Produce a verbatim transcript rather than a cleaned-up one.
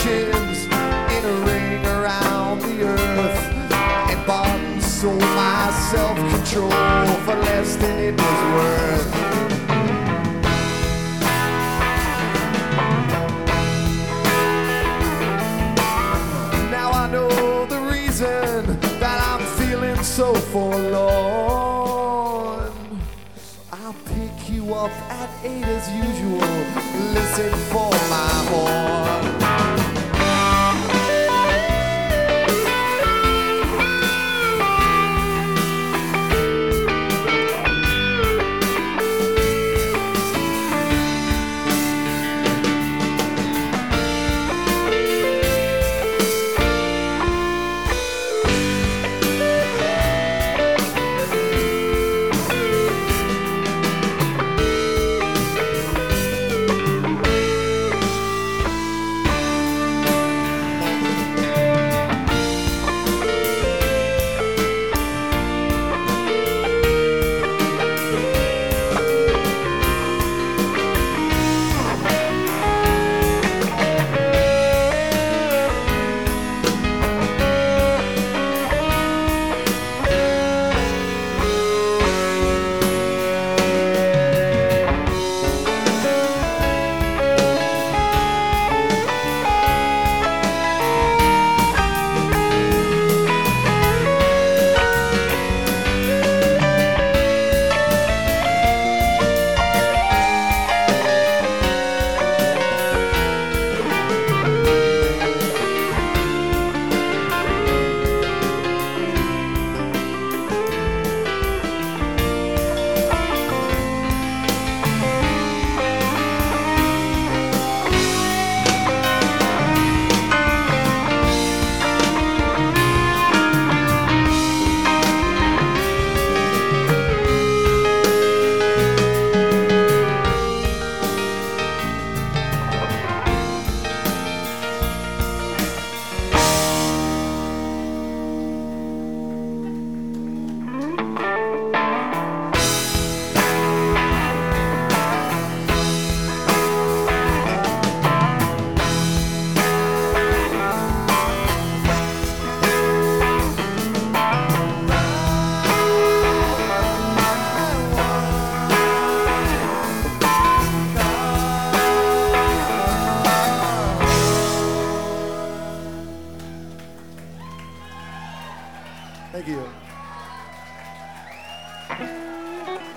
fortunes in a ring around the earth, and bought and sold my self-control for less than it was worth. Now I know the reason that I'm feeling so forlorn. I'll pick you up at eight as usual. Listen for my horn. Thank you.